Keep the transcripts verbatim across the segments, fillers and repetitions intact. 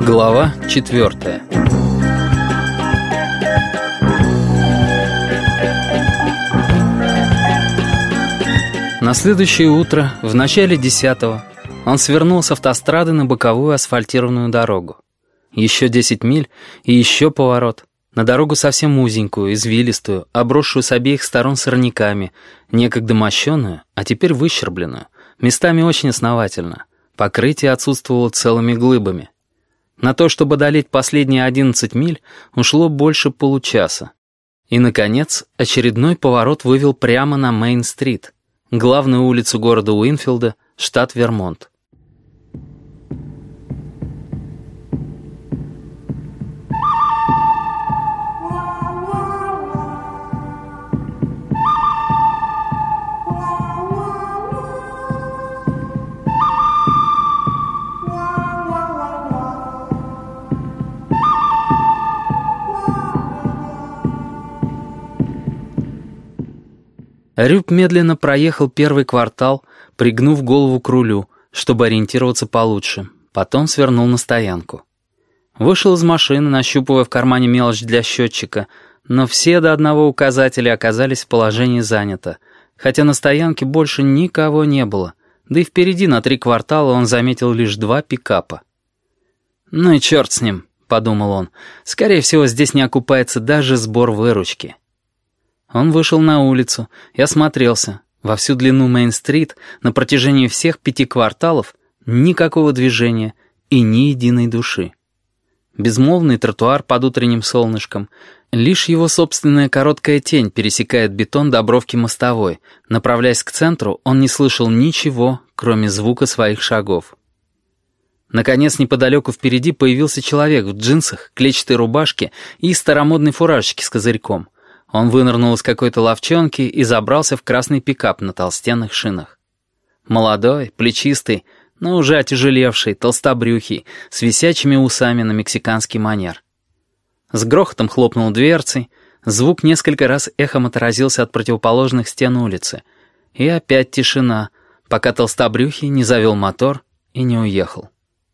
Глава четвертая. На следующее утро, в начале десятого, он свернул с автострады на боковую асфальтированную дорогу. Еще десять миль и еще поворот. На дорогу совсем узенькую, извилистую, обросшую с обеих сторон сорняками, некогда мощеную, а теперь выщербленную, местами очень основательно. Покрытие отсутствовало целыми глыбами. На то, чтобы одолеть последние одиннадцать миль, ушло больше получаса. И, наконец, очередной поворот вывел прямо на Мейн-стрит, главную улицу города Уинфилда, штат Вермонт. Рюб медленно проехал первый квартал, пригнув голову к рулю, чтобы ориентироваться получше. Потом свернул на стоянку. Вышел из машины, нащупывая в кармане мелочь для счетчика, но все до одного указателя оказались в положении занято, хотя на стоянке больше никого не было, да и впереди на три квартала он заметил лишь два пикапа. «Ну и черт с ним», — подумал он, — «скорее всего, здесь не окупается даже сбор выручки». Он вышел на улицу и осмотрелся. Во всю длину Мейн-стрит, на протяжении всех пяти кварталов, никакого движения и ни единой души. Безмолвный тротуар под утренним солнышком. Лишь его собственная короткая тень пересекает бетон до бровки мостовой. Направляясь к центру, он не слышал ничего, кроме звука своих шагов. Наконец, неподалеку впереди появился человек в джинсах, клетчатой рубашке и старомодной фуражечке с козырьком. Он вынырнул из какой-то ловчонки и забрался в красный пикап на толстенных шинах. Молодой, плечистый, но уже отяжелевший, толстобрюхий, с висячими усами на мексиканский манер. С грохотом хлопнул дверцей, звук несколько раз эхом отразился от противоположных стен улицы. И опять тишина, пока толстобрюхий не завел мотор и не уехал.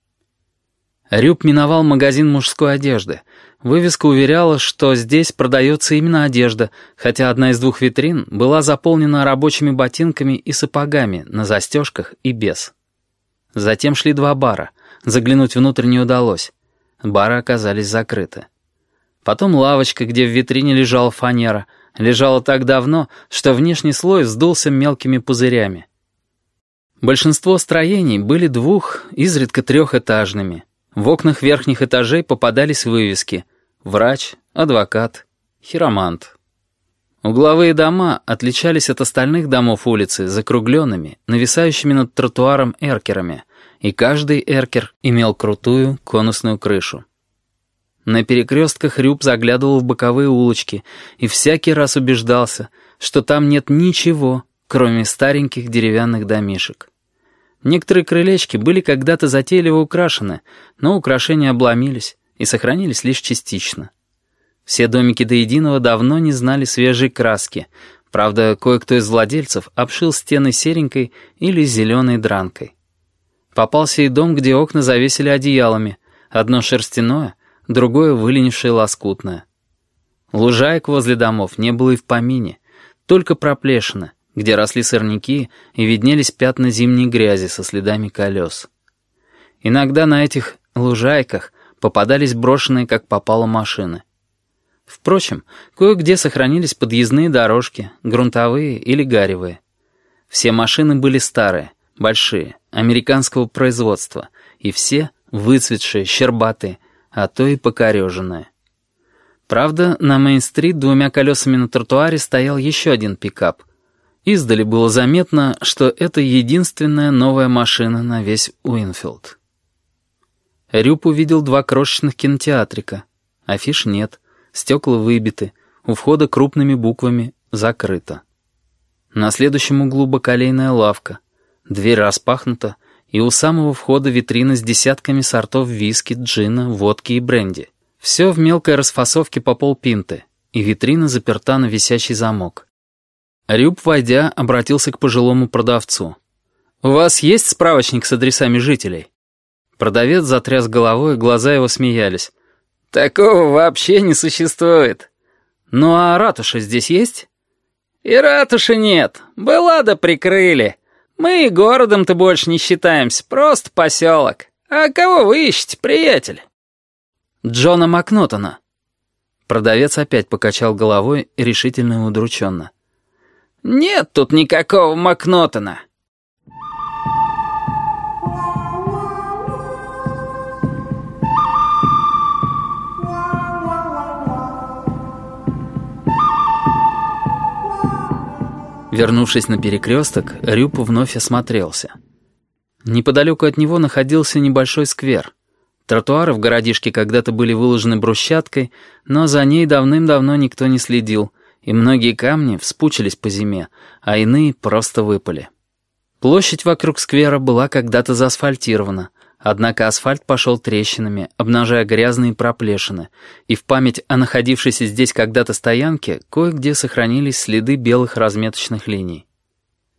Рюб миновал магазин мужской одежды. Вывеска уверяла, что здесь продается именно одежда, хотя одна из двух витрин была заполнена рабочими ботинками и сапогами на застежках и без. Затем шли два бара. Заглянуть внутрь не удалось. Бары оказались закрыты. Потом лавочка, где в витрине лежала фанера, лежала так давно, что внешний слой сдулся мелкими пузырями. Большинство строений были двух, изредка трехэтажными. В окнах верхних этажей попадались вывески «Врач», «Адвокат», «Хиромант». Угловые дома отличались от остальных домов улицы закругленными, нависающими над тротуаром эркерами, и каждый эркер имел крутую конусную крышу. На перекрестках Рюб заглядывал в боковые улочки и всякий раз убеждался, что там нет ничего, кроме стареньких деревянных домишек. Некоторые крылечки были когда-то затейливо украшены, но украшения обломились и сохранились лишь частично. Все домики до единого давно не знали свежей краски, правда, кое-кто из владельцев обшил стены серенькой или зеленой дранкой. Попался и дом, где окна завесили одеялами, одно шерстяное, другое выленившее лоскутное. Лужаек возле домов не было и в помине, только проплешины, где росли сорняки и виднелись пятна зимней грязи со следами колес. Иногда на этих лужайках попадались брошенные, как попало, машины. Впрочем, кое-где сохранились подъездные дорожки, грунтовые или гаревые. Все машины были старые, большие, американского производства, и все выцветшие, щербатые, а то и покореженные. Правда, на Мейн-стрит двумя колесами на тротуаре стоял еще один пикап. Издали было заметно, что это единственная новая машина на весь Уинфилд. Рюб увидел два крошечных кинотеатрика. Афиш нет, стекла выбиты, у входа крупными буквами «Закрыто». На следующем углу бакалейная лавка. Дверь распахнута, и у самого входа витрина с десятками сортов виски, джина, водки и бренди. Все в мелкой расфасовке по полпинты, и витрина заперта на висячий замок. Рюб, войдя, обратился к пожилому продавцу. «У вас есть справочник с адресами жителей?» Продавец затряс головой, глаза его смеялись. «Такого вообще не существует». «Ну а ратуша здесь есть?» «И ратуши нет. Была да прикрыли. Мы и городом-то больше не считаемся, просто поселок. А кого вы ищете, приятель?» «Джона Макнотона». Продавец опять покачал головой, решительно и удрученно. «Нет тут никакого Макнотона». Вернувшись на перекресток, Рюп вновь осмотрелся. Неподалеку от него находился небольшой сквер. Тротуары в городишке когда-то были выложены брусчаткой, но за ней давным-давно никто не следил, и многие камни вспучились по зиме, а иные просто выпали. Площадь вокруг сквера была когда-то заасфальтирована, однако асфальт пошел трещинами, обнажая грязные проплешины, и в память о находившейся здесь когда-то стоянке кое-где сохранились следы белых разметочных линий.